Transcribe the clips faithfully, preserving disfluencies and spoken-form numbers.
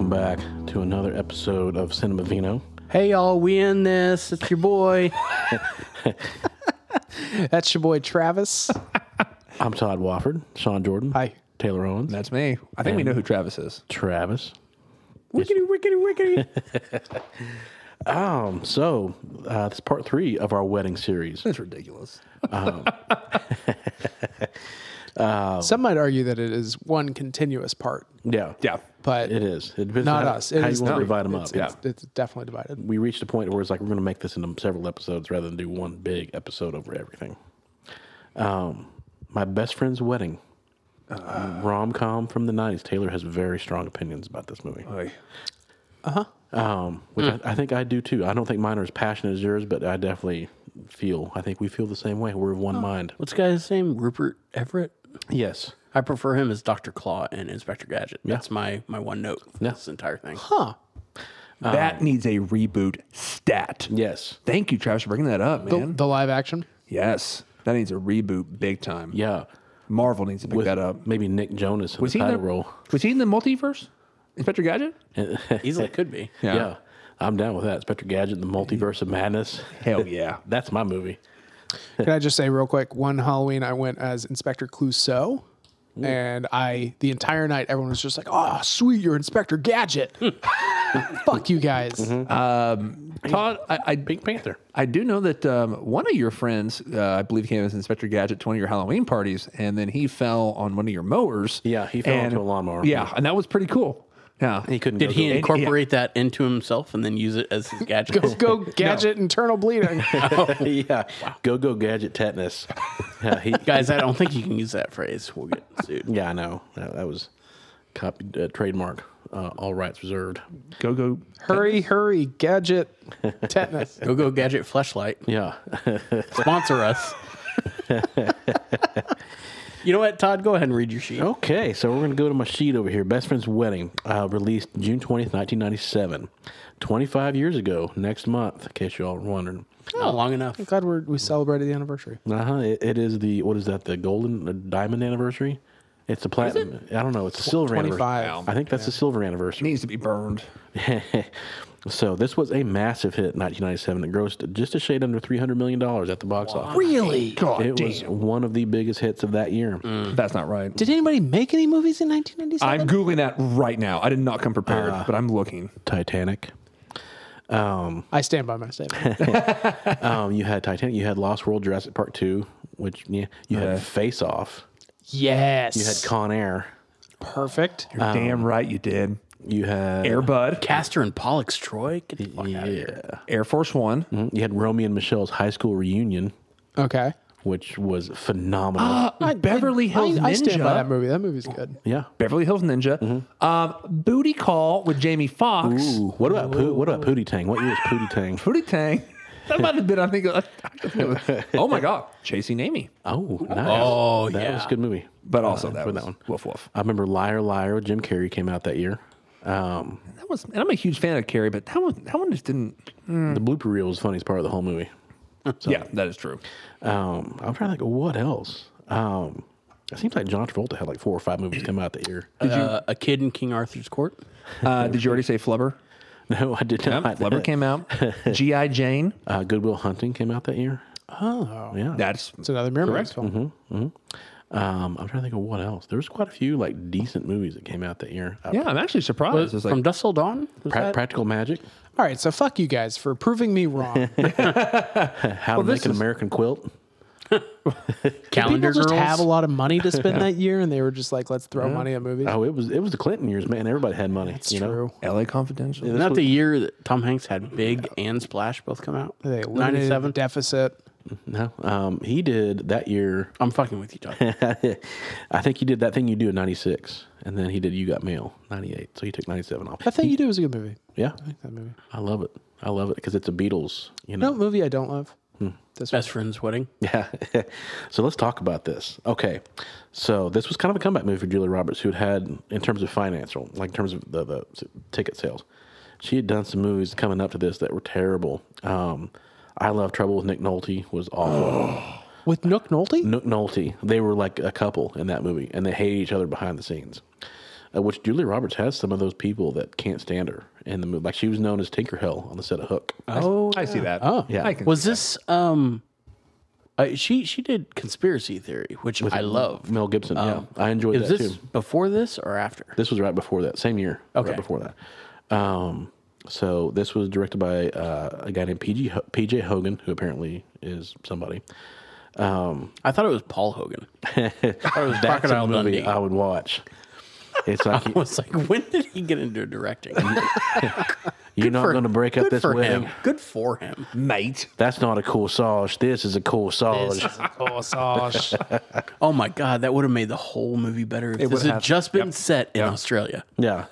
back to another episode of Cinema Vino. Hey, y'all, we in this. It's your boy. That's your boy, Travis. I'm Todd Wofford, Sean Jordan. Hi. Taylor Owens. That's me. I think we know who Travis is. Travis. Wickety, wickety, wickety. Um, so, uh, this is part three of our wedding series. That's ridiculous. Some might argue that it is one continuous part, Yeah. Yeah. but It is. It depends not on how, us. It how is you want to not. divide them up. It's, Yeah. it's, it's definitely divided. We reached a point where it's like we're going to make this into several episodes rather than do one big episode over everything. Um, my best friend's wedding. Uh, rom-com from the nineties. Taylor has very strong opinions about this movie. Oy. Um, which I, I think I do too. I don't think mine are as passionate as yours, but I definitely feel, I think we feel the same way. We're of one mind. What's the guy's name? Rupert Everett? Yes. I prefer him as Doctor Claw and Inspector Gadget. Yeah. That's my, my one note for Yeah. this entire thing. Huh. That needs a reboot stat. Yes. Thank you, Travis, for bringing that up, The, man. the live action? yes. That needs a reboot big time. Yeah. Marvel needs to pick With that up. maybe Nick Jonas in Was the he in title the, role. was he in the multiverse? Inspector Gadget? Easily could be. Yeah. I'm down with that. Inspector Gadget, the Multiverse of Madness. Hell yeah. That's my movie. Can I just say real quick, one Halloween I went as Inspector Clouseau, and I, the entire night, everyone was just like, oh, sweet, you're Inspector Gadget. Fuck you guys. Todd, I, I, Pink Panther. I do know that um, one of your friends, uh, I believe, came as Inspector Gadget to one of your Halloween parties, and then he fell on one of your mowers. Yeah, he fell and- onto a lawnmower. Yeah, and that was pretty cool. Yeah. He couldn't Did go he to- incorporate that into himself and then use it as his gadget? Go, go Gadget, internal bleeding. yeah. Go, go, Gadget tetanus. Yeah, he, Guys, I don't think you can use that phrase. We'll get sued. yeah, I know. That, that was copied, uh, trademark. Uh, all rights reserved. Go, go. Hurry, hurry, Gadget, tetanus. Go, go, Gadget Fleshlight. Yeah. Sponsor us. You know what, Todd? Go ahead and read your sheet. Okay, so we're going to go to my sheet over here. Best Friend's Wedding, uh, released June twentieth, nineteen ninety-seven. twenty-five years ago, next month, in case you all were wondering. Oh, long enough. I'm glad we're, we celebrated the anniversary. Uh-huh. It, it is the, what is that, the golden, the diamond anniversary? It's the platinum. I don't know. It's the silver anniversary. twenty-five. I think that's the silver anniversary. Needs to be burned. So this was a massive hit in nineteen ninety-seven. It grossed just a shade under three hundred million dollars at the box office. Really? God It damn. was one of the biggest hits of that year. That's not right. Did anybody make any movies in nineteen ninety-seven? I'm Googling that right now. I did not come prepared, but I'm looking. Titanic. I stand by my statement. Um, you had Titanic. You had Lost World, Jurassic Park two, which yeah, you had Okay. Face Off. Yes. You had Con Air. Perfect. You're damn right you did. You had Air Bud, Castor and Pollux Troy? Get the fuck out of here. Yeah. Air Force One. Mhm. You had Romeo and Michelle's high school reunion, Okay. which was phenomenal. Beverly Hills I, I stand by Ninja. that movie. That movie's good. yeah. Beverly Hills Ninja. Um, Booty Call with Jamie Foxx. Ooh, what about Poo- what about Pootie Tang? What year was Pootie Tang? Booty Tang. That might have been, I think. I think it was- oh my God. Chasing Amy. Oh, nice. Oh, that yeah. was a good movie. But also Uh, that for was that one. woof woof. I remember Liar Liar with Jim Carrey came out that year. Um, That was, and I'm a huge fan of Carrie, but that one, that one just didn't. The blooper reel was the funniest part of the whole movie. Yeah, that is true. Um, I'm trying to think of what else. Um, it seems like John Travolta had like four or five movies come out that year. Uh, a Kid in King Arthur's Court? Uh, did you already say Flubber? No, I did not. Flubber came out. G I. Jane. Uh, Goodwill Hunting came out that year. Oh. Yeah. That's It's another Miramax film. Um, I'm trying to think of what else. There was quite a few like decent movies that came out that year. Uh, yeah. I'm actually surprised. Was, It's like, from Dusk Till Dawn? Was pra- that? Practical Magic. All right, so fuck you guys for proving me wrong. How to this Make an is- American Quilt. Calendar People just Girls? have a lot of money to spend that year, and they were just like, let's throw money at movies. Oh, it was it was the Clinton years, man. Everybody had money. It's you know? true. L A Confidential. Isn't that the year that Tom Hanks had Big and Splash both come out? They limited ninety-seven? deficit. No, um, he did that year. I'm fucking with you, Todd. I think he did that thing you do in ninety-six, and then he did You Got Mail ninety-eight. So he took ninety-seven off. That Thing You Do was a good movie. Yeah, I like that movie. I love it. I love it because it's a Beatles. You know. No movie I don't love. This Best Friend's Wedding. Yeah. So let's talk about this. Okay. So this was kind of a comeback movie for Julia Roberts, who had had, in terms of financial, like in terms of the, the ticket sales, she had done some movies coming up to this that were terrible. Um, I Love Trouble with Nick Nolte was awful. with Nook Nolte. Nook Nolte, they were like a couple in that movie, and they hated each other behind the scenes. uh, which Julia Roberts has some of those people that can't stand her in the movie. Like she was known as Tinker Hell on the set of Hook. Oh, I see that. Oh, Yeah. I can was see this um? Uh, she she did Conspiracy Theory, which I love. Mel Gibson. Um, yeah, I enjoyed Is that this too. before this or after? This was right before that, same year. Okay. Right before that. Um, so this was directed by uh, a guy named P G Ho- P J Hogan, who apparently is somebody. I thought it was Paul Hogan. I thought it was That's Crocodile a movie Dundee. I would watch. It's like I was like, when did he get into directing? you're not for- going to break up Good this for web. him. Good for him. mate. That's not a corsage. This is a corsage. This is a corsage. Oh my god, that would have made the whole movie better if It this would had have. just been Yep. set in Australia. Yeah,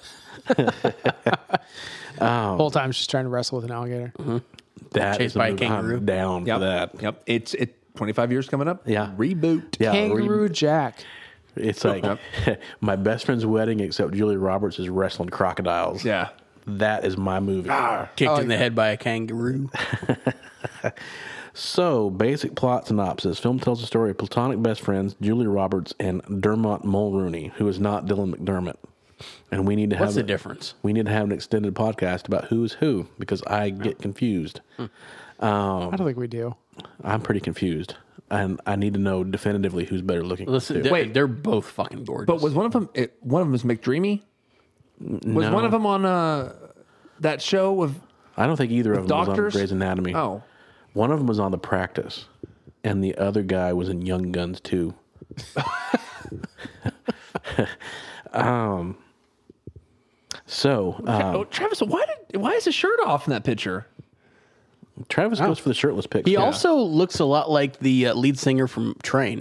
Whole time she's trying to wrestle with an alligator. that Chased is a by a movie. kangaroo. I'm down Yep. for that. Yep. It's it. twenty-five years coming up. Yeah. Reboot. Yeah, Kangaroo re- Jack. it's like my best friend's wedding, except Julia Roberts is wrestling crocodiles. Yeah. That is my movie. Kicked in the head by a kangaroo. So, basic plot synopsis. Film tells the story of platonic best friends, Julia Roberts and Dermot Mulrooney, who is not Dylan McDermott. And we need to have What's the a- difference? We need to have an extended podcast about who's who because I get confused. I don't think we do. I'm pretty confused, and I need to know definitively who's better looking. Listen, too. they're, Wait. they're both fucking gorgeous. But was one of them? It, one of them was McDreamy. Was No. one of them on uh, that show with? I don't think either of them doctors? was on Grey's Anatomy. Oh, One of them was on The Practice, and the other guy was in Young Guns too. um. So uh, oh, Travis, why did why is his shirt off in that picture? Travis goes for the shirtless pics. he too. also looks a lot like the uh, lead singer from Train,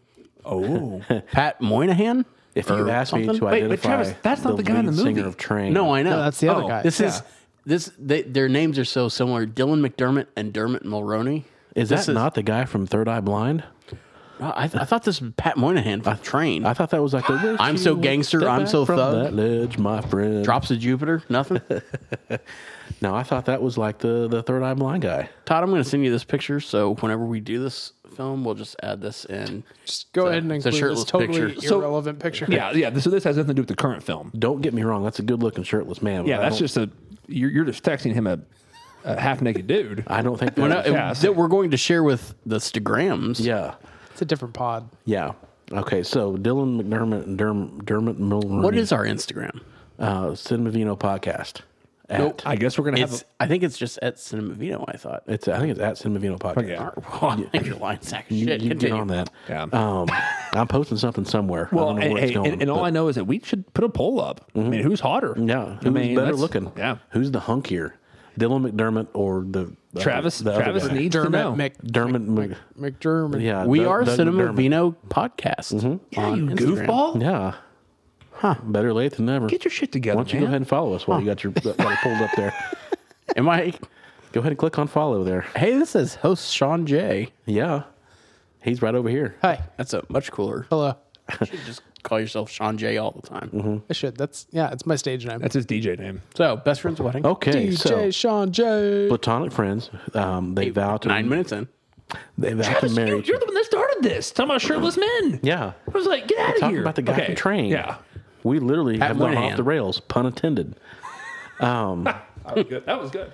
Oh, Pat Moynihan. If you or ask me something? to Wait, identify but Travis, that's not the guy in lead the singer movie. of Train. No, I know. No, that's the other Oh, guy. This Yeah. is this. They, their names are so similar. Dylan McDermott and Dermot Mulroney. is This that not the guy from Third Eye Blind? Oh, I, I thought this was Pat Moynihan from Train. I thought that was like the "Wish I'm you so would gangster, step I'm back so from thug." that ledge, my friend. Drops of Jupiter. Nothing. No, I thought that was like the the Third Eye Blind guy. Todd, I'm going to send you this picture. So whenever we do this film, we'll just add this in. Just go ahead and it's a include this shirtless totally picture. So- irrelevant picture. yeah, yeah. So this has nothing to do with the current film. Don't get me wrong, that's a good looking shirtless man. but Yeah, I that's don't- just a you're, you're just texting him a, a half naked dude. I don't think that. Well, no, it- Yeah, so- that we're going to share with the Stagrams. yeah, It's a different pod. yeah. Okay, so Dylan McDermott and Derm, Dermot Mulroney. What is our Instagram? uh, Cinema Vino podcast? At, Nope. I guess we're gonna have. It's. I think it's just at Cinema Vino. I thought. It's I think it's at Cinema Vino podcast. yeah. Well, I think you're lying sack of You, shit. you get Continue. on that. Yeah. Um, I'm posting something somewhere. I Well, don't know and, where it's hey, going. and, and all but- I know is that we should put a poll up. I mean, who's hotter? yeah, who's I mean, better that's- looking? Yeah, Who's the hunkier? Dylan McDermott or the, the Travis. The other Travis guy? needs to know. Dermot Mc, Dermot. Mc, McDermott. yeah, We Doug- are Doug Cinema McDermott. Vino podcast. Yeah, on you Instagram. goofball. Yeah. Huh. Better late than never. Get your shit together, Why don't you man. go ahead and follow us while you got your got it pulled up there? Am I? Go ahead and click on follow there. Hey, this is host Sean J. Yeah. He's right over here. Hi. That's a much cooler. Hello. You should just call yourself Sean J all the time. I should. That's yeah. It's my stage name. That's his D J name. So, best friend's wedding. Okay, D J so Sean J. platonic friends. Um, they vow to Nine minutes in. They vow to Travis, marry. you, each you're the one that started this. Talking about shirtless men. Yeah. I was like, get out of Talking here. about the guy Okay, from Train. Yeah. We literally Pat have gone Moynihan. off the rails, pun intended. That was good. That was good.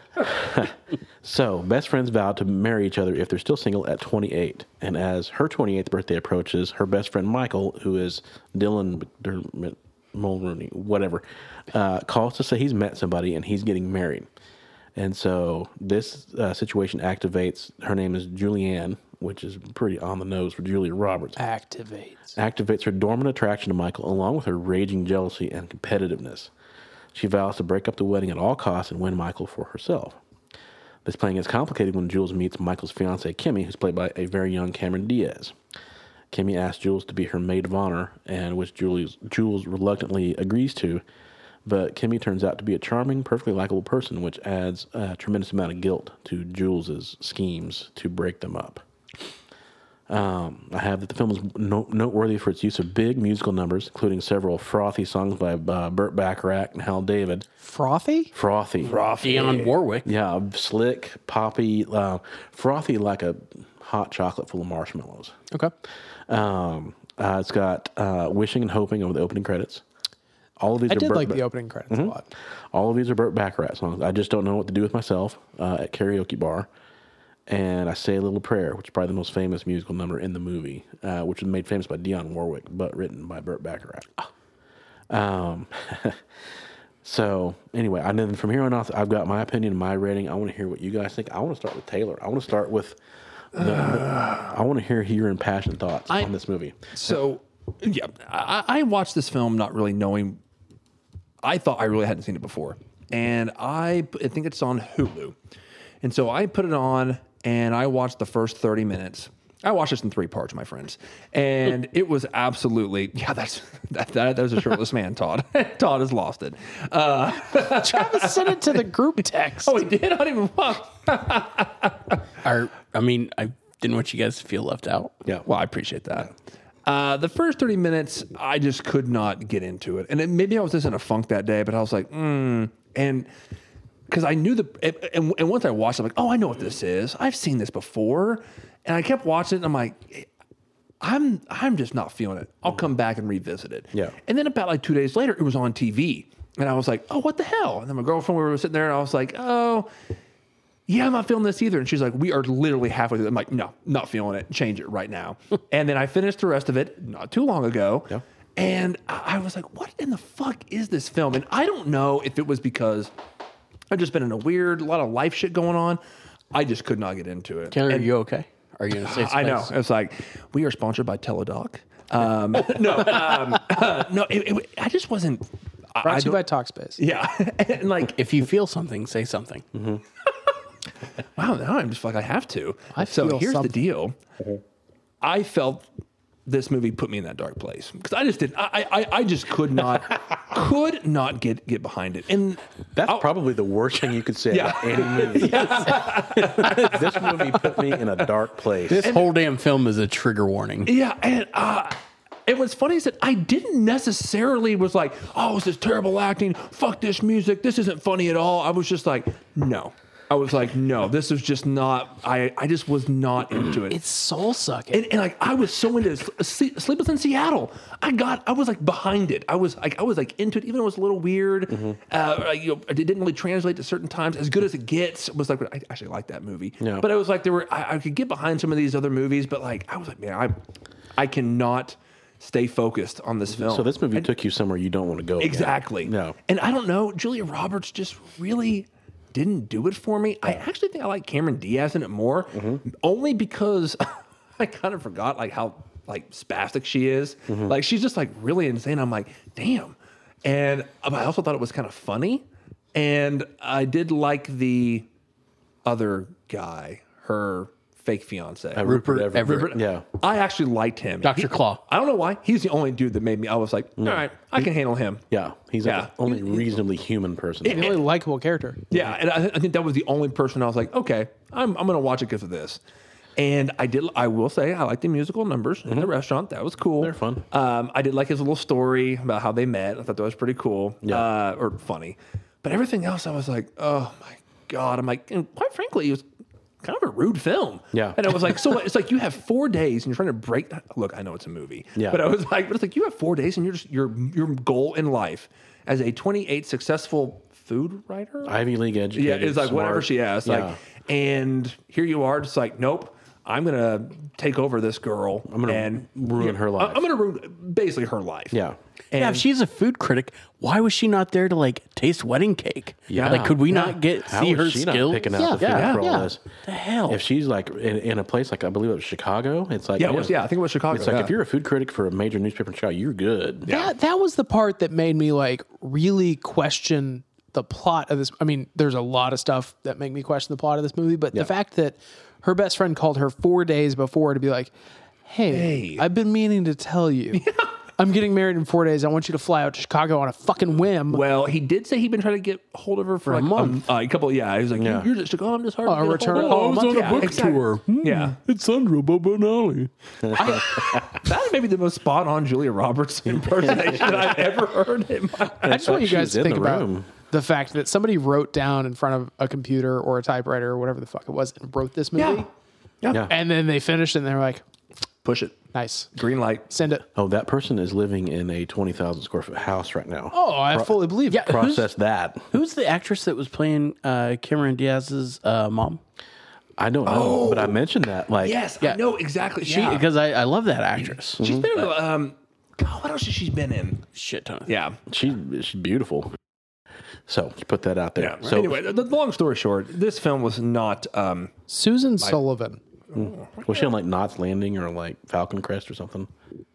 So, best friends vow to marry each other if they're still single at twenty-eight. And as her twenty-eighth birthday approaches, her best friend Michael, who is Dylan McDermott, Mulrooney, whatever, uh, calls to say he's met somebody and he's getting married. And so this uh, situation activates, her name is Julianne, which is pretty on the nose for Julia Roberts, Activates. activates her dormant attraction to Michael along with her raging jealousy and competitiveness. She vows to break up the wedding at all costs and win Michael for herself. This plan gets complicated when Jules meets Michael's fiancée, Kimmy, who's played by a very young Cameron Diaz. Kimmy asks Jules to be her maid of honor, and which Jules, Jules reluctantly agrees to, but Kimmy turns out to be a charming, perfectly likable person, which adds a tremendous amount of guilt to Jules's schemes to break them up. Um, I have that the film is no- noteworthy for its use of big musical numbers, including several frothy songs by uh, Burt Bacharach and Hal David. Frothy? Frothy. Dionne Warwick. Yeah, slick, poppy, uh, frothy like a hot chocolate full of marshmallows. Okay. Um, uh, it's got uh, Wishing and Hoping over the opening credits. All of these I are did Burt like Ba- the opening credits a lot. All of these are Burt Bacharach songs. I just don't know what to do with myself uh, at karaoke bar. And I Say a Little Prayer, which is probably the most famous musical number in the movie, uh, which was made famous by Dionne Warwick, but written by Burt Bacharach. Um, so anyway, and then from here on out, I've got my opinion, my rating. I want to hear what you guys think. I want to start with Taylor. I want to start with. The, the, I want to hear your impassioned thoughts I- on this movie. So, yeah, I, I watched this film not really knowing. I thought I really hadn't seen it before, and I, I think it's on Hulu, and so I put it on and I watched the first thirty minutes. I watched this in three parts, my friends, and it was absolutely yeah. That's that. That, that was a shirtless man, Todd. Todd has lost it. Uh, Travis sent it to the group text. oh, he did. I didn't even. Well, Our, I mean, I didn't want you guys to feel left out. Yeah. Well, I appreciate that. Uh, the first thirty minutes, I just could not get into it. And it, maybe I was just in a funk that day, but I was like, mm. And because I knew the, and, and once I watched it, I'm like, oh, I know what this is. I've seen this before. And I kept watching it, and I'm like, I'm I'm just not feeling it. I'll come back and revisit it. Yeah. And then about like two days later, it was on T V. And I was like, oh, what the hell? And then my girlfriend, we were sitting there, and I was like, oh, yeah, I'm not feeling this either. And she's like, we are literally halfway through. I'm like, no, not feeling it. Change it right now. And then I finished the rest of it not too long ago. Yeah. And I I was like, what in the fuck is this film? And I don't know if it was because I've just been in a weird, lot of life shit going on. I just could not get into it. Taylor, And- are you okay? Are you in a safe I know. space? It's like, we are sponsored by Teladoc. Um, no, um, uh, no, it, it, I just wasn't. I, Brought I to you by don't- Talkspace. Yeah. And like, If you feel something, say something. wow, now I'm just like, I have to. I so feel here's something. the deal. I felt this movie put me in that dark place because I just didn't. I, I I just could not could not get get behind it. And That's I'll- probably the worst thing you could say Yeah. about any movie. This movie put me in a dark place. This whole damn film is a trigger warning. yeah, and uh, it was funny is that I didn't necessarily was like, oh, this is terrible acting. Fuck this music. This isn't funny at all. I was just like, no. I was like, no, this is just not. I I just was not into it. It's soul sucking. And, and like I was so into Sleep, Sleepless in Seattle. I got I was like behind it. I was like I was like into it, even though it was a little weird. Mm-hmm. Uh, like, you know, it didn't really translate to certain times. As good as it gets, it was like I actually like that movie. Yeah. But it was like there were I, I could get behind some of these other movies, but like I was like, man, I I cannot stay focused on this film. So this movie took you somewhere you don't want to go. again. Exactly. No. And I don't know, Julia Roberts just really didn't do it for me. I actually think I like Cameron Diaz in it more, Mm-hmm. only because I kind of forgot like how like spastic she is. Mm-hmm. Like she's just like really insane. I'm like, damn. And um, I also thought it was kind of funny. And I did like the other guy, her fake fiance. Uh, Rupert, Rupert Everett. Everett. Yeah. I actually liked him. Doctor He- Claw. I don't know why. He's the only dude that made me, I was like, all right, I can handle him. Yeah. He's like Yeah. the only reasonably human person. a really likable character. Yeah, and I, I think that was the only person I was like, okay, I'm I'm gonna watch it because of this. And I did. I will say I like the musical numbers in the restaurant. That was cool. They're fun. Um, I did like his little story about how they met. I thought that was pretty cool. Yeah. Uh, or funny. But everything else, I was like, oh my god. I'm like, and quite frankly, it was kind of a rude film. Yeah. And I was like, so it's like you have four days and you're trying to break. Look, I know it's a movie. Yeah. But I was like, but it's like you have four days and you're just your your goal in life as a twenty-eight successful food writer. Ivy League educated. Yeah, it's like whatever smart. she asked. Yeah. Like, and here you are, just like, nope, I'm gonna take over this girl. I'm gonna and ruin her life. I'm gonna ruin basically her life. Yeah. And Yeah, if she's a food critic, why was she not there to like taste wedding cake? Yeah. Like, could we not get How see is her she skills? not picking out yeah, the food yeah, for all yeah. this? The hell? If she's like in, in a place like I believe it was Chicago, it's like Yeah, it was- yeah, I think it was Chicago, It's like yeah. if you're a food critic for a major newspaper in Chicago, you're good. That that was the part that made me like really question the plot of this. I mean, there's a lot of stuff that make me question the plot of this movie, but Yeah. the fact that her best friend called her four days before to be like, "Hey, Hey. I've been meaning to tell you, I'm getting married in four days. I want you to fly out to Chicago on a fucking whim." Well, he did say he'd been trying to get hold of her for, a like month. uh, a couple. Yeah, he was like, Yeah. "You're just like, oh, I'm just hard Oh, to a get return a call hold a of." month? Yeah, exactly. Yeah, It's Sandra Bobanelli. that may be the most spot on Julia Roberts impersonation that I've ever heard in my. I just want you She guys was to in think the about room. the fact that somebody wrote down in front of a computer or a typewriter or whatever the fuck it was and wrote this movie. Yeah. Yeah. Yeah. And then they finished and they're like, Push it. Nice. Green light. Send it. Oh, that person is living in a twenty thousand square foot house right now. Oh, I fully believe Yeah. it. Process that. Who's the actress that was playing uh, Cameron Diaz's uh, mom? I don't know, but I mentioned that. Like, Yes, Yeah. I know exactly. She yeah. because I, I love that actress. She's been in, um, God, what else has she been in? Shit ton. Of Yeah. she, she's beautiful. So, just put that out there. Yeah. So, anyway, the, the long story short, this film was not. Um, Susan Sullivan. was she on like Knots Landing or like Falcon Crest or something?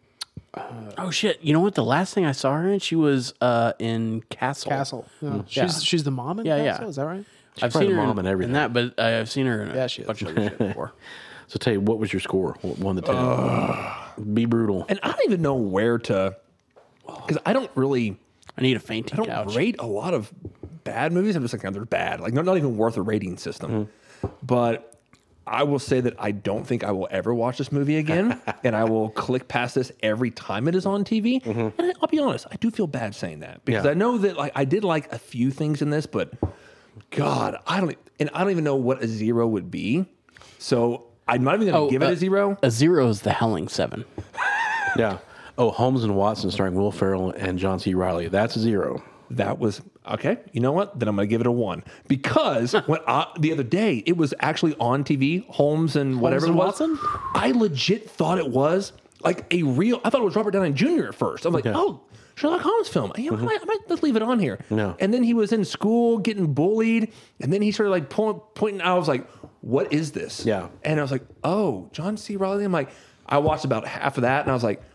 Oh shit! You know what? The last thing I saw her in, she was uh, in Castle. Castle. Yeah. Yeah. She's she's the mom in Yeah, yeah. Castle. Is that right? I've probably seen the her mom in, and everything. in that, but I've seen her in a Yeah, she is. bunch of other shit before. So, tell you, what was your score? One to ten. Be brutal. and I don't even know where to, because I don't really. I need a fainting I don't couch. rate a lot of bad movies. I'm just like, no, they're bad. Like, they're not even worth a rating system. But I will say that I don't think I will ever watch this movie again. And I will click past this every time it is on T V. And I'll be honest, I do feel bad saying that because Yeah. I know that like I did like a few things in this, but God, I don't, and I don't even know what a zero would be. So I'm not even going to Oh, give it uh, a zero. A zero is the Howling Seven. Yeah. Oh, Holmes and Watson starring Will Ferrell and John C. Reilly. That's a zero. That was okay. You know what? Then I'm going to give it a one because when I, the other day it was actually on T V, Holmes and whatever and it was. Watson? I legit thought it was like a real. I thought it was Robert Downey Junior at first. I'm like, Okay. oh, Sherlock Holmes film. You know, I, might, I might let's leave it on here. No. And then he was in school getting bullied, and then he started like pulling, pointing. I was like, what is this? Yeah. And I was like, oh, John C. Reilly. I'm like, I watched about half of that, and I was like.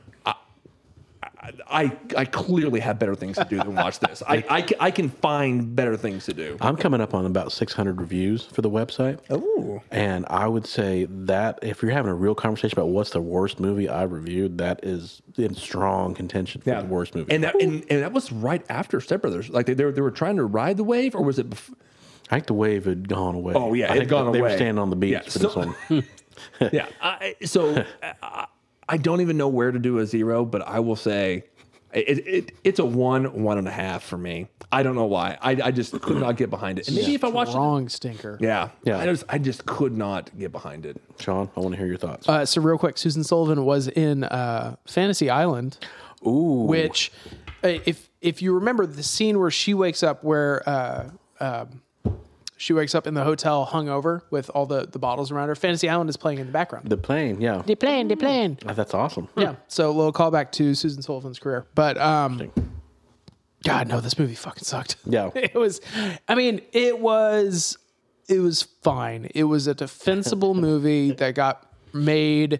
I, I clearly have better things to do than watch this. I, I, ca- I can find better things to do. I'm coming up on about six hundred reviews for the website. Ooh. And I would say that if you're having a real conversation about what's the worst movie I reviewed, that is in strong contention for the worst movie. And that, and, and that was right after Step Brothers. Like they, they, were, they were trying to ride the wave, or was it before? I think the wave had gone away. Oh, yeah, I it had think gone they away. were standing on the beach Yeah, for so- this one. Yeah. I, so I, I don't even know where to do a zero, but I will say it, it, it's a one, one and a half for me. I don't know why. I, I just could not get behind it. And maybe if I watched it. Wrong stinker. Yeah. Yeah. I just, I just could not get behind it. Sean, I want to hear your thoughts. Uh, so real quick, Susan Sullivan was in uh, Fantasy Island, Ooh. which, uh, if if you remember the scene where she wakes up, where uh, um she wakes up in the hotel hungover with all the, the bottles around her. Fantasy Island is playing in the background. The plane, yeah. They playing, they playing. Uh, That's awesome. Yeah. So a little callback to Susan Sullivan's career, but um, God, no, this movie fucking sucked. Yeah. It was, I mean, it was, it was fine. It was a defensible movie that got made,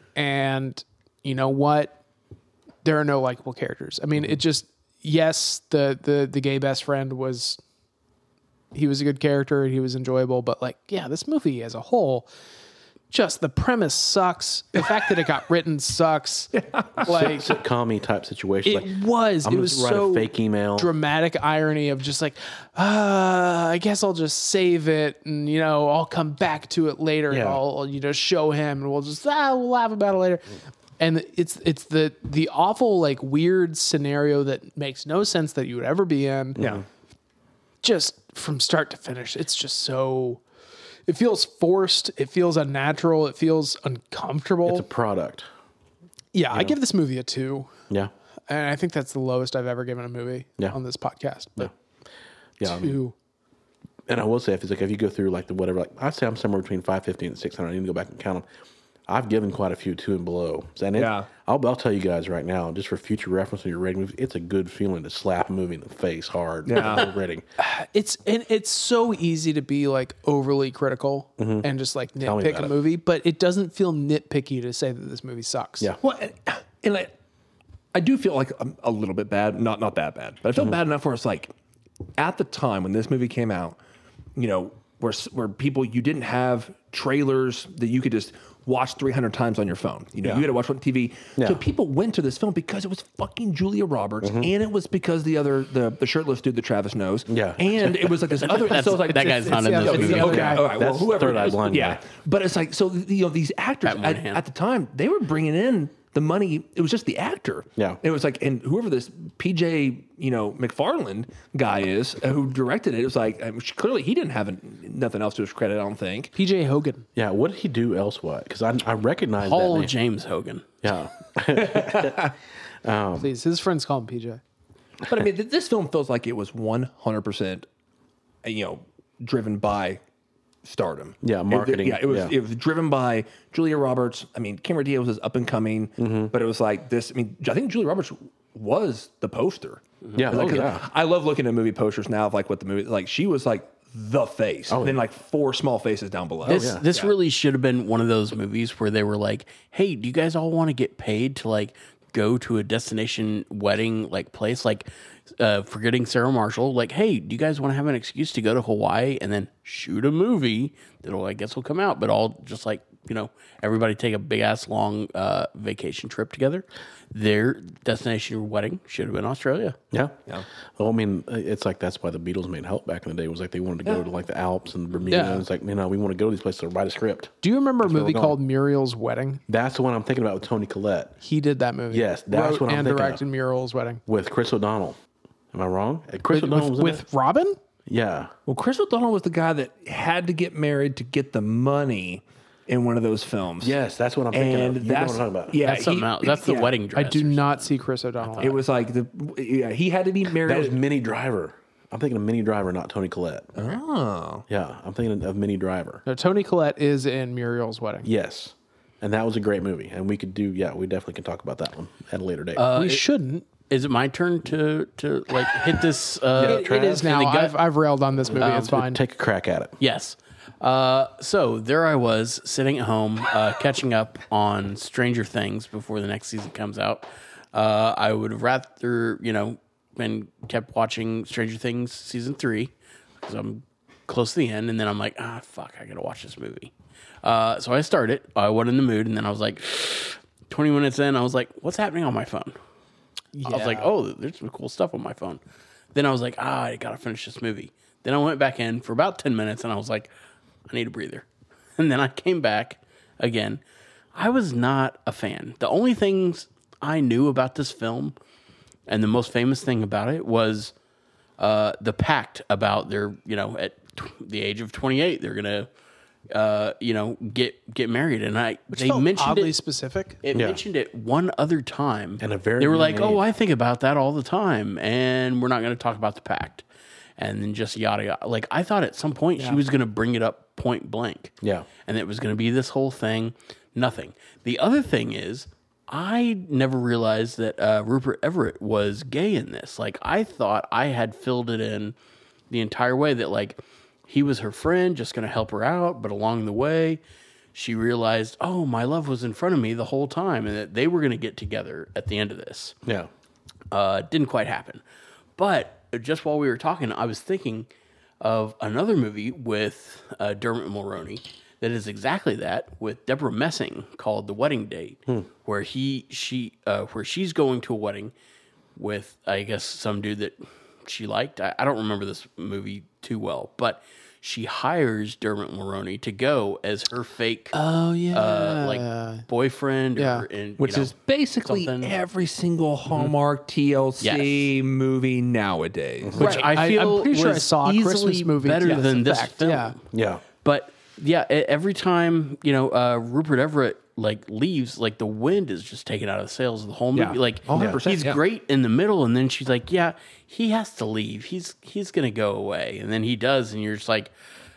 and you know what? There are no likable characters. I mean, it just, yes, the the the gay best friend was, he was a good character and he was enjoyable, but like, yeah, this movie as a whole, just the premise sucks. The fact that it got written sucks. Like, Sitcom-y type situation. it like, was. I'm it gonna was write so a fake email. dramatic irony of just like, uh, I guess I'll just save it, and you know, I'll come back to it later. And Yeah. I'll, I'll, you know, show him, and we'll just ah, we'll laugh about it later. And it's it's the the awful like weird scenario that makes no sense that you would ever be in. Yeah. Just from start to finish, it's just so. It feels forced. It feels unnatural. It feels uncomfortable. It's a product. yeah, I give this movie a two. Yeah. And I think that's the lowest I've ever given a movie Yeah. on this podcast. But Yeah. I mean, two. and I will say, if it's like, if you go through like the whatever, like I'd say I'm somewhere between five fifty and six hundred. I need to go back and count them. I've given quite a few two and below. And it, Yeah. I'll, I'll tell you guys right now, just for future reference when you're rating movies, it's a good feeling to slap a movie in the face hard. Yeah. Rating. It's and it's so easy to be like overly critical and just like me nitpick about a it. movie, but it doesn't feel nitpicky to say that this movie sucks. Yeah. Well, and, and I, I do feel like I'm a little bit bad, not not that bad, but I feel bad enough where it's like, at the time when this movie came out, you know, where where people you didn't have trailers that you could just watch three hundred times on your phone. You know, Yeah. you had to watch it on T V. Yeah. So people went to this film because it was fucking Julia Roberts, and it was because the other the the shirtless dude that Travis knows. Yeah. and it was like this other. so it's like that guy's not in the this other- movie. the other Okay, guy. all right. Well, That's whoever Third it Eye is. Blind yeah. guy. But it's like so you know these actors Pat at, Monahan. at the time they were bringing in the money. It was just the actor. Yeah. it was like and whoever this P J you know McFarland guy is uh, who directed it. It was like I mean, clearly he didn't have an, nothing else to his credit, I don't think. P J Hogan. Yeah, what did he do elsewhere? Because I I recognize Paul that name. James Hogan. Yeah, Please, his friends call him P J. But I mean, th- this film feels like it was one hundred percent, you know, driven by stardom. Yeah, It- marketing, yeah, it was yeah. it was driven by Julia Roberts. I mean, Cameron Diaz was up and coming, Mm-hmm. but it was like this. I mean, I think Julia Roberts was the poster. Yeah, Like, oh, 'cause yeah. I love looking at movie posters now of like what the movie like. She was like the face, Oh, and then yeah. like four small faces down below. This yeah. this really should have been one of those movies where they were like, "Hey, do you guys all want to get paid to like go to a destination wedding like place like uh, forgetting Sarah Marshall? Like, hey, do you guys want to have an excuse to go to Hawaii and then shoot a movie that'll I guess will come out, but all just like you know everybody take a big ass long uh, vacation trip together." Their destination wedding should have been Australia. yeah, yeah. Well, I mean, it's like that's why the Beatles made Help back in the day. It was like they wanted to go to like the Alps and Bermuda. Yeah. And it's like you know we want to go to these places to write a script. Do you remember a where movie we're called Muriel's Wedding? That's the one I'm thinking about with Tony Collette He did that movie. Yes, that's Wrote what I'm and thinking directed of. Muriel's Wedding. with Chris O'Donnell. Am I wrong? Uh, Chris With, O'Donnell was with, in it? with Robin? Yeah. Well, Chris O'Donnell was the guy that had to get married to get the money in one of those films. Yes, that's what I'm thinking and of. You know that's what I'm talking about. yeah, That's something he- else. That's the yeah. wedding dress. I do or not see Chris O'Donnell. It was like the yeah, he had to be married. That was Minnie Driver. I'm thinking of Minnie Driver, not Tony Collette. oh, Yeah, I'm thinking of Minnie Driver. No, Tony Collette is in Muriel's Wedding. Yes. And that was a great movie. And we could do, yeah, we definitely can talk about that one at a later date. we shouldn't. Is it my turn to to like hit this? Uh, It, it is in now. the gut? I've, I've railed on this movie. it's fine. Take a crack at it. Yes. Uh, so there I was sitting at home, uh, catching up on Stranger Things before the next season comes out. Uh, I would have rather, you know, been kept watching Stranger Things season three because I'm close to the end, and then I'm like, ah, fuck, I gotta watch this movie. Uh, so I started. I wasn't in the mood, and then I was like, twenty minutes in, I was like, what's happening on my phone? I was like, oh, there's some cool stuff on my phone. Then I was like, ah, I gotta finish this movie. Then I went back in for about ten minutes, and I was like, I need a breather. And then I came back again. I was not a fan. The only things I knew about this film, and the most famous thing about it, was uh, the pact about their, you know, at t- the age of twenty-eight, they're gonna, uh, you know, get get married. And I they Felt mentioned oddly it. specific. It Yeah. mentioned it one other time. And a very They were young like, oh, age. I think about that all the time. And we're not going to talk about the pact. And then just yada yada. Like, I thought at some point she was going to bring it up point blank. Yeah. And it was going to be this whole thing. Nothing. The other thing is, I never realized that uh, Rupert Everett was gay in this. Like, I thought I had filled it in the entire way that, like, he was her friend, just going to help her out. But along the way, she realized, oh, my love was in front of me the whole time, and that they were going to get together at the end of this. Yeah. Uh, didn't quite happen. But just while we were talking, I was thinking of another movie with uh, Dermot Mulroney that is exactly that, with Deborah Messing, called The Wedding Date, where he she uh, where she's going to a wedding with, I guess, some dude that she liked. I, I don't remember this movie too well, but she hires Dermot Mulroney to go as her fake Oh yeah. uh, like boyfriend, Yeah. or and, you which know, is basically something. every single Hallmark T L C Yes. movie nowadays. which Right. I I- feel I'm pretty sure I was saw a easily Christmas movie better to this than this effect. film. Yeah. Yeah. But yeah, e- every time you know uh, Rupert Everett like leaves, like the wind is just taken out of the sails of the whole movie. Yeah. Like one hundred percent, he's yeah. great in the middle, and then she's like, "Yeah, he has to leave. He's he's gonna go away," and then he does, and you're just like,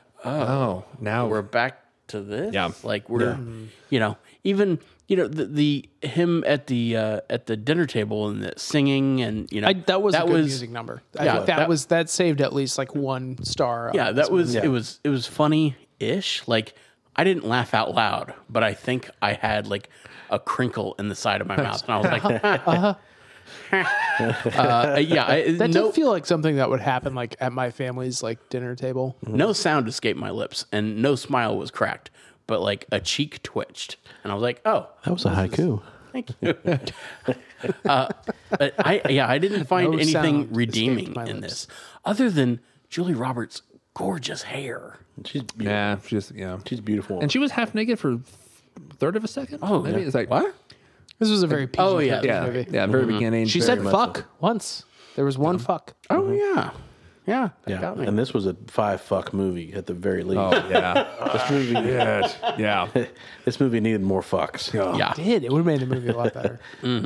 Oh, now "We're back to this." Yeah. like we're you know even you know the, the him at the uh, at the dinner table and the singing and you know I, that was that a good was music number. I yeah, think that, that- was that saved at least like one star. Yeah, on that this was Yeah. it was it was funny-ish. Like I didn't laugh out loud, but I think I had like a crinkle in the side of my mouth, and I was like, uh, "Yeah, I, That no did feel like something that would happen like at my family's like dinner table. no sound escaped my lips, and no smile was cracked, but like a cheek twitched, and I was like, oh." That was a haiku. Thank you. uh, but I yeah, I didn't find No anything sound redeeming escaped my in lips. this, other than Julie Roberts' gorgeous hair. She's beautiful. yeah, she's yeah, She's beautiful. and she was half naked for a third of a second. Oh, maybe yeah. it's like What? This was a very P G Oh, yeah. thirteen Yeah, movie. yeah, very beginning. She very said much fuck once. There was one fuck. Oh yeah. Yeah, that Yeah, got me. and this was a five fuck movie at the very least. Oh yeah, This movie, yes, yeah. this movie needed more fucks. yeah. Did it would have made the movie a lot better.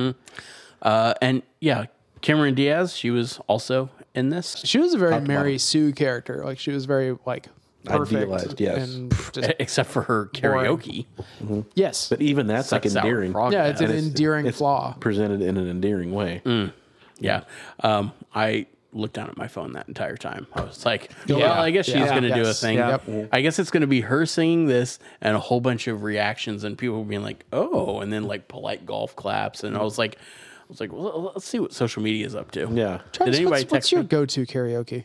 Uh, and yeah, Cameron Diaz, she was also in this. She was a very to Mary bottom. Sue character. Like she was very like perfect. Idealized, yes. And just, Except for her karaoke. yes. But even that's like Sucks sour endearing. frog Yeah, it's ass. an endearing It's flaw. presented in an endearing way. Yeah. Um, I looked down at my phone that entire time. I was like, Yeah. well, I guess she's Yeah. going to do a Yes. thing. Yep. I guess it's going to be her singing this and a whole bunch of reactions and people being like, oh, and then like polite golf claps. And I was like, I was like, well, let's see what social media is up to. Yeah. Travis, Did anybody what's, text what's your me? go-to karaoke?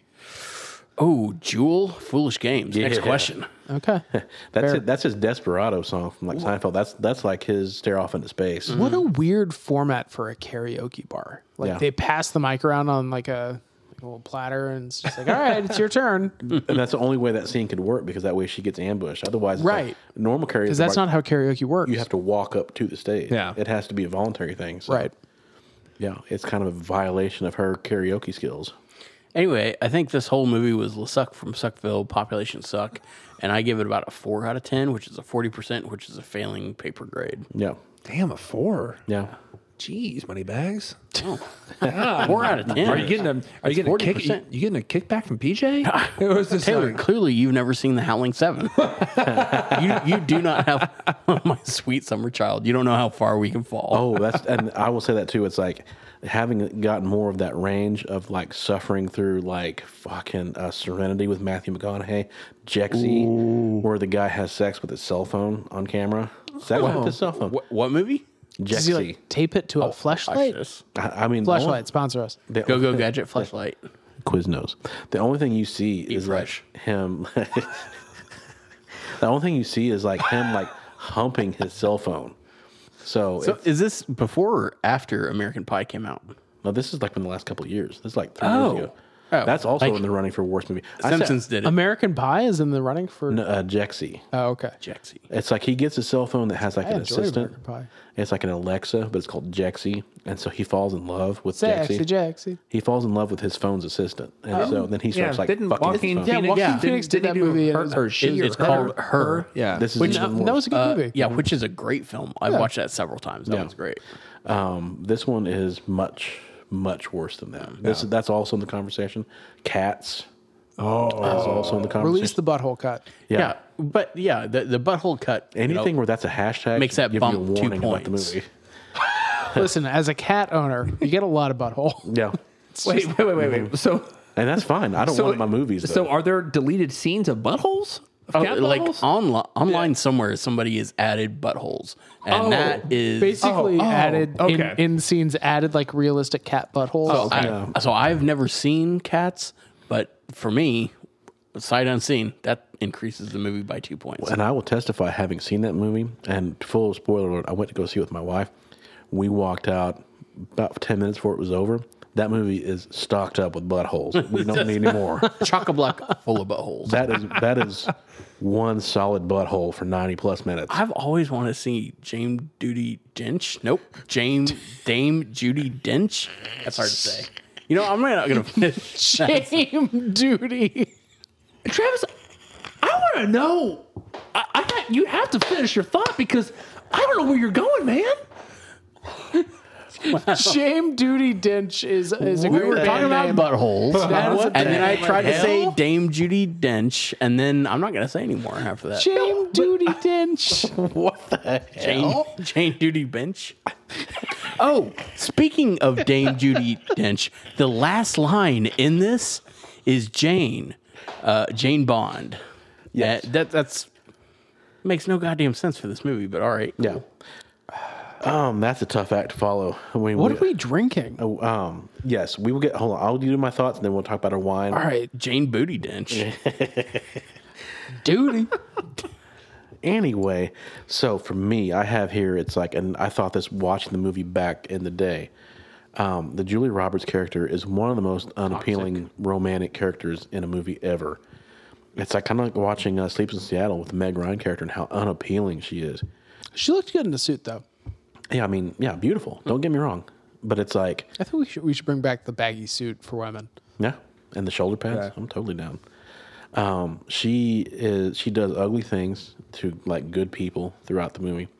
Oh, Jewel, Foolish Games. Next Yeah. question. Okay. That's Fair. it. That's his Desperado song from like Seinfeld. That's that's like his Stare Off into Space. What a weird format for a karaoke bar. Like Yeah. they pass the mic around on like a, like a little platter, and it's just like, all right, it's your turn. And that's the only way that scene could work because that way she gets ambushed. Otherwise, it's like Right. normal karaoke. Because that's bar, not how karaoke works. you have to walk up to the stage. Yeah. It has to be a voluntary thing. So, right. Yeah, it's kind of a violation of her karaoke skills. Anyway, I think this whole movie was LaSuck from Suckville, Population Suck, and I give it about a four out of ten, which is a forty percent, which is a failing paper grade. Yeah. Damn, a four. Yeah. Jeez, money bags. Oh, four out of ten. Are you getting a? Are you It's getting a kick? You, forty percent. you getting a kickback from P J? It was just Taylor, like- clearly you've never seen The Howling Seven. you you do not have my sweet summer child. You don't know how far we can fall. Oh, that's and I will say that too. It's like having gotten more of that range of like suffering through like fucking uh, Serenity with Matthew McConaughey, Jexy, where the guy has sex with his cell phone on camera. Sex with his cell phone. What, what movie? Does he Jexy. like tape it to a Watch flashlight? this. I, I mean, the only- Flashlight sponsor us. the Go only- Go Gadget Flashlight. Quiznos. The only thing you see is fresh. like him. The only thing you see is like him like humping his cell phone. So, So it's- is this before or after American Pie came out? no, this is like in the last couple of years. This is like three Oh. years ago. Oh, That's also like- in the running for worst movie. I said- Simpsons did it. American Pie is in the running for. No, uh, Jexy. Oh, okay. Jexy. It's like he gets a cell phone that has like I an enjoy assistant. American Pie. It's like an Alexa, but it's called Jexy, and so he falls in love with Sexy Jexy. Jaxie. He falls in love with his phone's assistant, and so then he starts like didn't fucking Joaquin his phone. Phoenix? Yeah, Joaquin didn't- Phoenix did didn't that he do movie Her, and it her, was- she It- or it's her? called Her. Yeah. This is Which, even that worse. was a good Uh, movie. yeah, which is a great film. I've watched that several times. That Yeah. one's great. Um, this one is much, much worse than that. This that's also in the conversation. Cats. Oh, is also in the conversation. Release the butthole cut. Yeah, yeah. but yeah, the the butthole cut. you Anything know, where that's a hashtag makes should that give bump you a two warning about the points. movie. Listen, as a cat owner, you get a lot of butthole. Yeah, Wait, wait, wait, wait, wait. So, and that's fine. I don't so want it in my movies. Though. So, are there deleted scenes of buttholes? Of oh, cat like buttholes? online online somewhere somebody has added buttholes, and Oh, that is Basically, Oh, oh, added in, okay. in scenes added like realistic cat buttholes. Oh, I- Yeah. so I've never seen Cats, but for me, sight unseen, that increases the movie by two points. And I will testify, having seen that movie, and full spoiler alert, I went to go see it with my wife. We walked out about ten minutes before it was over. That movie is stocked up with buttholes. We don't need any more. Chock-a-block full of buttholes. That is that is one solid butthole for ninety plus minutes. I've always wanted to see Jane Judy Dench. Nope, Jane Dame Judy Dench. That's hard to say. You know, I'm not going to finish. Shame duty. Travis, I want to know. I, I got, you have to finish your thought because I don't know where you're going, man. Shame duty dench is is a We great were talking band about name. buttholes, That is a and then I band tried to name. say Dame Judy Dench, and then I'm not going to say anymore after that. Shame duty dench. What the Jane, hell? Jane Judy Bench. Oh, speaking of Dame Judy Dench, the last line in this is Jane, uh, Jane Bond. Yes. Uh, that that's makes no goddamn sense for this movie, but all right. Yeah. Um, that's a tough act to follow. I mean, What are we drinking? Oh, um, yes, we will get. Hold on, I'll do my thoughts, and then we'll talk about our wine. All right, Jane Booty Dench. duty. Anyway, so for me, I have here. It's like, and I thought this watching the movie back in the day. Um, the Julia Roberts character is one of the most unappealing romantic characters in a movie ever. It's like kind of like watching uh, Sleeps in Seattle with the Meg Ryan character and how unappealing she is. She looked good in the suit, though. Yeah, I mean, yeah, beautiful. Don't get me wrong, but it's like, I think we should we should bring back the baggy suit for women. yeah, and the shoulder pads. Yeah. I'm totally down. Um, she is she does ugly things to like good people throughout the movie,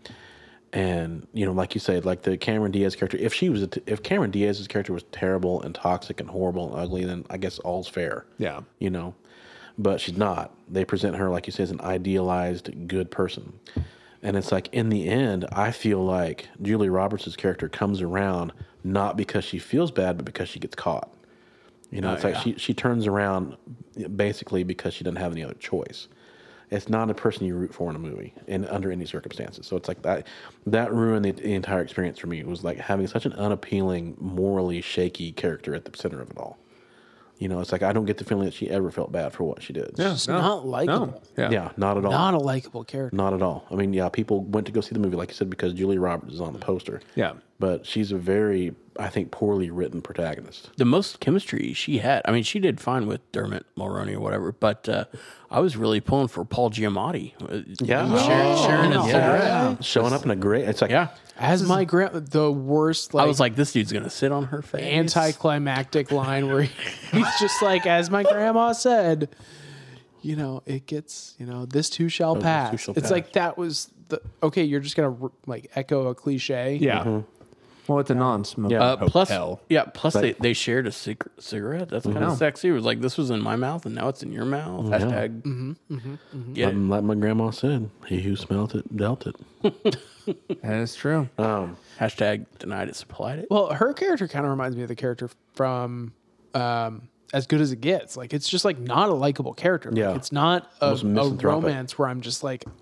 and you know, like you said, like the Cameron Diaz character. If she was, a t- if Cameron Diaz's character was terrible and toxic and horrible and ugly, then I guess all's fair. Yeah. You know, but she's not. They present her like you say as an idealized good person, and it's like in the end, I feel like Julia Roberts' character comes around not because she feels bad, but because she gets caught. You know, Oh, it's like yeah. she, she turns around basically because she doesn't have any other choice. It's not a person you root for in a movie in under any circumstances. So it's like that that ruined the, the entire experience for me. It was like having such an unappealing, morally shaky character at the center of it all. You know, it's like I don't get the feeling that she ever felt bad for what she did. Yeah. It's No. not likable. No. Yeah. Yeah, not at all. Not a likable character. Not at all. I mean, yeah, people went to go see the movie, like you said, because Julia Roberts is on the poster. Yeah. But she's a very, I think, poorly written protagonist. The most chemistry she had. I mean, she did fine with Dermot Mulroney or whatever, but uh, I was really pulling for Paul Giamatti. Uh, Yeah. sharing, sharing a Yeah. cigarette. Yeah. Showing up in a great, it's like, Yeah. As my grand, the worst, like, I was like, this dude's gonna sit on her face. anticlimactic line where he- he's just like, as my grandma said, you know, it gets, you know, this too shall too pass. shall It's pass. like that was the okay. You're just gonna like echo a cliche. Yeah. Well, it's a non-smoke Yeah. Uh, plus, hotel. yeah. Plus, Like- they, they shared a cigar- cigarette. That's kind of know. sexy. It was like this was in my mouth and now it's in your mouth. Hashtag. Mm-hmm, Get it. um, like my grandma said, he who smelt it dealt it. That is true. Hashtag denied it, supplied it. Well, her character kind of reminds me of the character from um, As Good as It Gets. Like, it's just like not a likable character. Like, Yeah. it's not a, Almost a misanthropic. romance where I'm just like,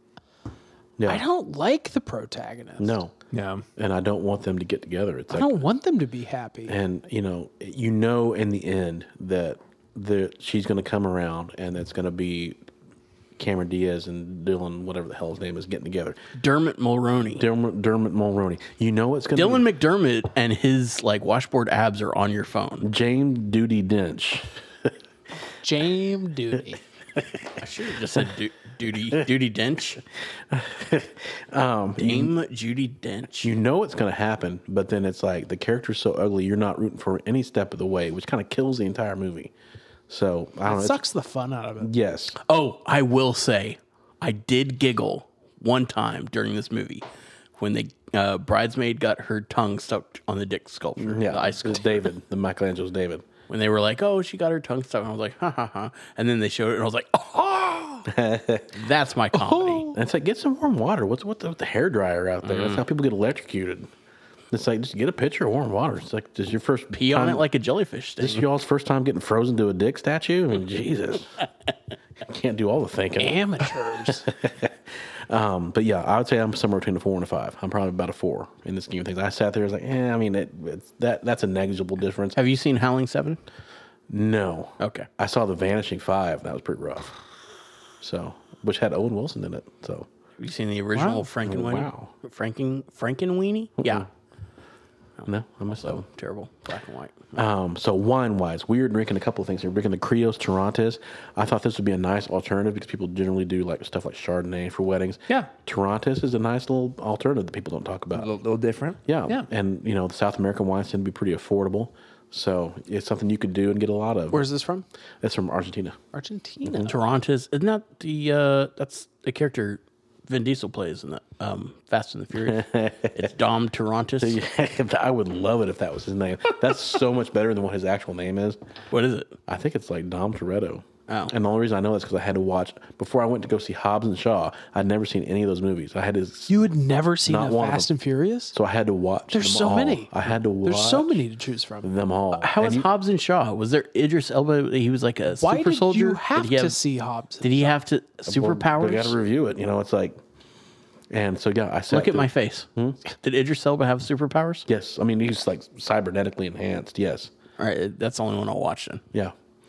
Yeah. I don't like the protagonist. No. Yeah. And I don't want them to get together. It's I like, don't want them to be happy. and you know, you know, in the end that the she's going to come around, and it's going to be Cameron Diaz and Dylan, whatever the hell his name is, getting together. Dermot Mulroney. Dermot, Dermot Mulroney. You know it's going to Dylan be McDermott and his like washboard abs are on your phone. James Duty Dench. James Duty. I should have just said du- Duty Duty Dench. um, Dame Judy Dench. You know it's going to happen, but then it's like the character's so ugly, you're not rooting for any step of the way, which kind of kills the entire movie. So I don't know. It it's- sucks the fun out of it. Yes. Oh, I will say, I did giggle one time during this movie when the uh, bridesmaid got her tongue stuck on the dick sculpture. Yeah. the ice It was sculpture. David, the Michelangelo's David. When they were like, "Oh, she got her tongue stuck," and I was like, "Ha ha ha!" And then they showed it, and I was like, "Oh, that's my comedy." And it's like, get some warm water. What's what the, with the hair dryer out there? Mm. That's how people get electrocuted. It's like, just get a pitcher of warm water. It's like, this is your first Pee on time- it like a jellyfish This sting. y'all's first time getting frozen to a dick statue? I mean, Jesus. Can't do all the thinking. Amateurs. Um, but yeah, I would say I'm somewhere between a four and a five. I'm probably about a four in this scheme of things. I sat there, I was like, eh, I mean, it, it's, that that's a negligible difference. Have you seen Howling Seven? No. Okay. I saw The Vanishing Five. That was pretty rough. So, which had Owen Wilson in it. So, Have you seen the original Wow. Frankenweenie? Wow. Franken Frankenweenie? Yeah. no, I missed that one. So terrible, black and white. Um, so wine wise, we were drinking a couple of things here. We're drinking the Crios Torontes. I thought this would be a nice alternative because people generally do like stuff like Chardonnay for weddings. Yeah. Torontes is a nice little alternative that people don't talk about. A little, little different. Yeah. Yeah. And you know, the South American wines tend to be pretty affordable. So it's something you could do and get a lot of. Where's this from? It's from Argentina. Argentina. Toronto's isn't that the uh, that's the character Vin Diesel plays in the um, Fast and the Furious. It's Dom Torontis. I would love it if that was his name. That's so much better than what his actual name is. What is it? I think it's like Dom Toretto. Oh. And the only reason I know that's because I had to watch before I went to go see Hobbs and Shaw. I'd never seen any of those movies. I had to, You had never seen Not a one of Fast them. and Furious? so I had to watch. There's them so all. many. I had to watch. There's so many to choose from. them all. How And was you- Hobbs and Shaw? Was there Idris Elba? He was like a Why super did soldier. you have did he have, to see Hobbs? Did he have to well, superpowers? We got to review it. You know, it's like, and so yeah, I sat Look at through- my face. Did Idris Elba have superpowers? Yes, I mean he's like cybernetically enhanced. Yes, All right, that's the only one I'll watch then. yeah.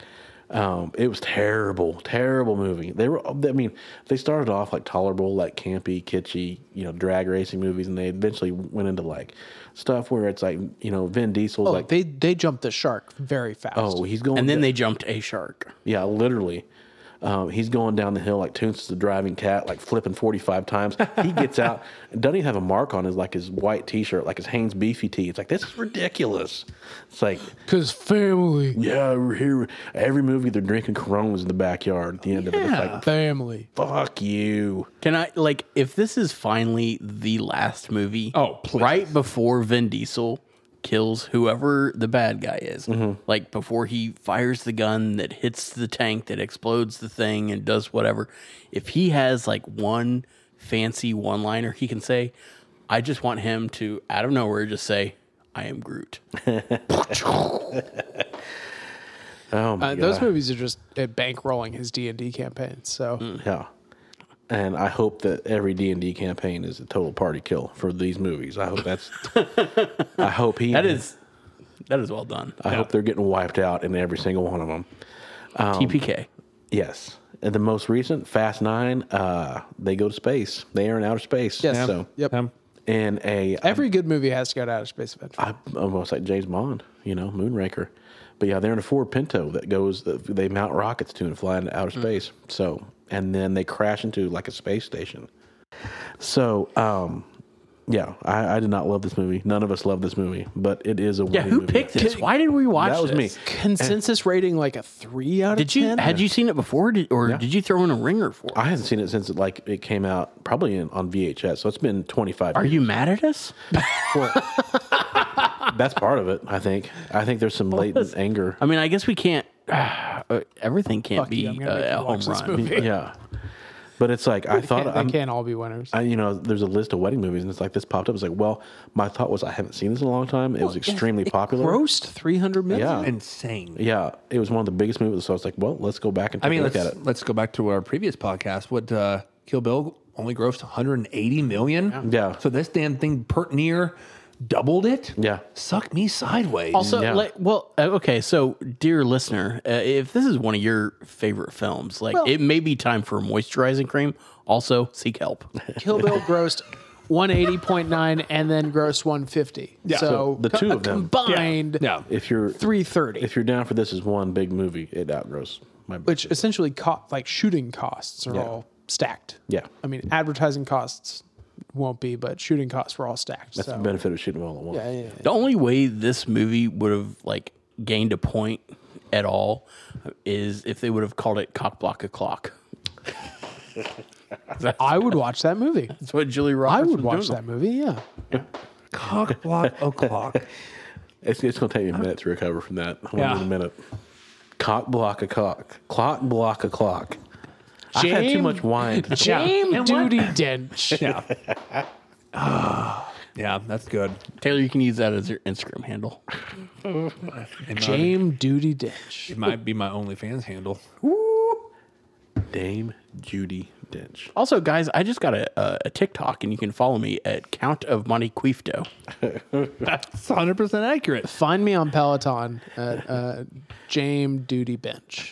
Um, it was terrible, terrible movie. They were, I mean, they started off like tolerable, like campy, kitschy, you know, drag racing movies, and they eventually went into like stuff where it's like, you know, Vin Diesel's Oh, like, they they jumped the shark very fast. oh, he's going, And then to- they jumped a shark. yeah, literally. Um, he's going down the hill like Toons is the driving cat, like flipping forty-five times. He gets out and doesn't even have a mark on his like his white T-shirt, like his Hanes Beefy tee. It's like, this is ridiculous. It's like, Because family. yeah, we're here. Every movie they're drinking Coronas in the backyard at the end of it. It's Yeah. like, Family. fuck you. Can I, like, if this is finally the last movie, Oh, please. right before Vin Diesel kills whoever the bad guy is, like before he fires the gun that hits the tank that explodes the thing and does whatever, if he has like one fancy one liner he can say, I just want him to, out of nowhere, just say, I am Groot. Oh my Uh, god. those movies are just uh, bankrolling his D and D campaign. So Yeah. And I hope that every D and D campaign is a total party kill for these movies. I hope that's. I hope he. That is, that is well done. I hope they're getting wiped out in every single one of them. T P K. Yes. And the most recent, Fast Nine, uh, they go to space. They are in outer space. Yes. So Yep. Um, in a every good movie has to go to outer space eventually. I almost like James Bond, you know, Moonraker. But yeah, they're in a Ford Pinto that goes, they mount rockets to and fly into outer space. So, and then they crash into like a space station. So, um, yeah, I, I did not love this movie. None of us love this movie, but it is a Yeah, winning who movie. picked this? Why did we watch That was this? me. Consensus rating like a three out of Did you ten. had you seen it before, did, or did you throw in a ringer for it? I haven't seen it since it, like it came out probably in, on V H S. So it's been twenty-five Are years. you mad at us? That's part of it, I think. I think there's some latent anger. I mean, I guess we can't. Uh, everything can't Fuck be you, I'm gonna make uh, you a home watch this run. movie. Yeah. But it's like, I thought, Can't- they I'm, can't all be winners. I, you know, there's a list of wedding movies, and it's like this popped up. It's like, well, my thought was I haven't seen this in a long time. It was extremely popular. Grossed three hundred million. Yeah. insane. Yeah, it was one of the biggest movies. So I was like, well, let's go back and take I mean, a look let's at it. let's go back to our previous podcast. What uh, Kill Bill only grossed one hundred eighty million. Yeah. So this damn thing pert near doubled it. Yeah. Suck me sideways. Also, Yeah. like, well, uh, okay, so dear listener, uh, if this is one of your favorite films, like, Well- it may be time for a moisturizing cream. Also, seek help. Kill Bill grossed one eighty point nine and then grossed one fifty. Yeah. So, So the two co- of them- combined, yeah. If you're three thirty. if you're down for this as one big movie, it outgrows my Which essentially co- like shooting costs are Yeah. all stacked. Yeah. I mean, advertising costs won't be, but shooting costs were all stacked. That's so. the benefit of shooting them all at once. Yeah, yeah, yeah. The only way this movie would have, like, gained a point at all is if they would have called it Cock Block a Clock. That's, I would watch that movie. that's what Julie I Roberts would was watch doing. that movie. Yeah. Cock block o'clock. It's, it's going to take me a minute to recover from that. I Yeah. want a minute. Cock block a cock. Clock block a clock. I've had too Jame- much wine. to- James And what? Duty Dench. Yeah. Yeah, that's good. Taylor, you can use that as your Instagram handle. James Duty Dench. It might be my OnlyFans handle. Dame Judy Dench. Also, guys, I just got a, a, a TikTok, and you can follow me at Count of Monte Quifto. That's one hundred percent accurate. Find me on Peloton at uh, James Duty Bench.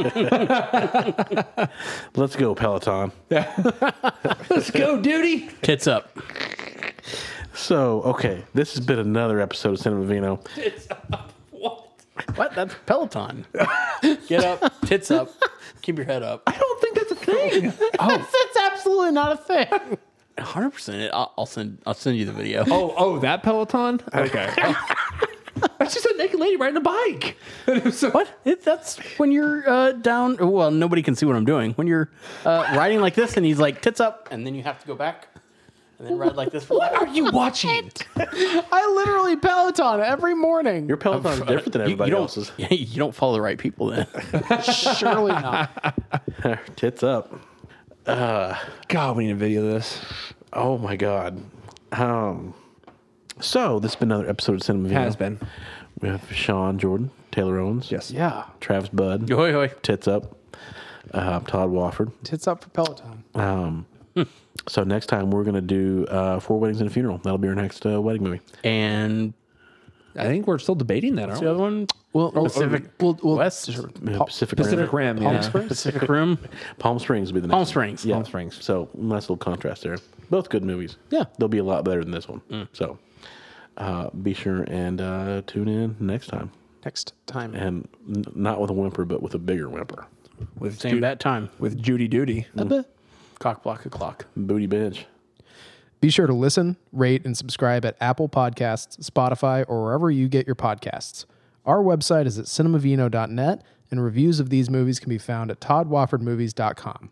Let's go, Peloton. Let's go, duty. Tits up. So, okay, this has been another episode of Cinema Vino. What? What? That's Peloton. Get up, tits up, keep your head up. I don't think that's a thing. That's absolutely not a thing. one hundred percent. I'll, I'll send. I'll send you the video. oh, oh, that Peloton? Okay. That's just a naked lady riding a bike. So- What? It, that's when you're uh, down. Well, nobody can see what I'm doing. When you're uh, riding like this, and he's like tits up, and then you have to go back, and then ride like this. For What are you watching? I literally Peloton every morning. Your Peloton's different than You- you everybody don't- else's. You don't follow the right people then. Surely not. Tits up. God, we need to video this. Oh my God. Um. So this has been another episode of Cinema Vino. Has been. We have Sean Jordan, Taylor Owens, Yes. Yeah. Travis Budd, Hoi, hoi. Tits up, uh, Todd Wofford. Tits up for Peloton. Um. So next time we're gonna do uh, Four Weddings and a Funeral. That'll be our next uh, wedding movie. And I think we're still debating that, aren't the we? other one, Well, Pacific we'll, we'll, West, Uh, Pacific, Pacific Rim. Rim, Palm yeah. Springs. Pacific Rim, Palm Springs will be the next. Palm one. Springs. Yeah. Palm Springs. So nice little contrast there. Both good movies. Yeah. They'll be a lot better than this one. So uh, be sure and uh, tune in next time. Next time. And n- not with a whimper, but with a bigger whimper. with Same Ju- bat time. with Judy Duty. Cock block a clock. Booty bench. Be sure to listen, rate, and subscribe at Apple Podcasts, Spotify, or wherever you get your podcasts. Our website is at cinemavino dot net, and reviews of these movies can be found at todd wofford movies dot com.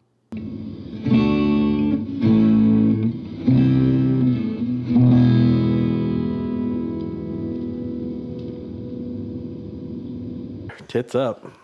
Tits up.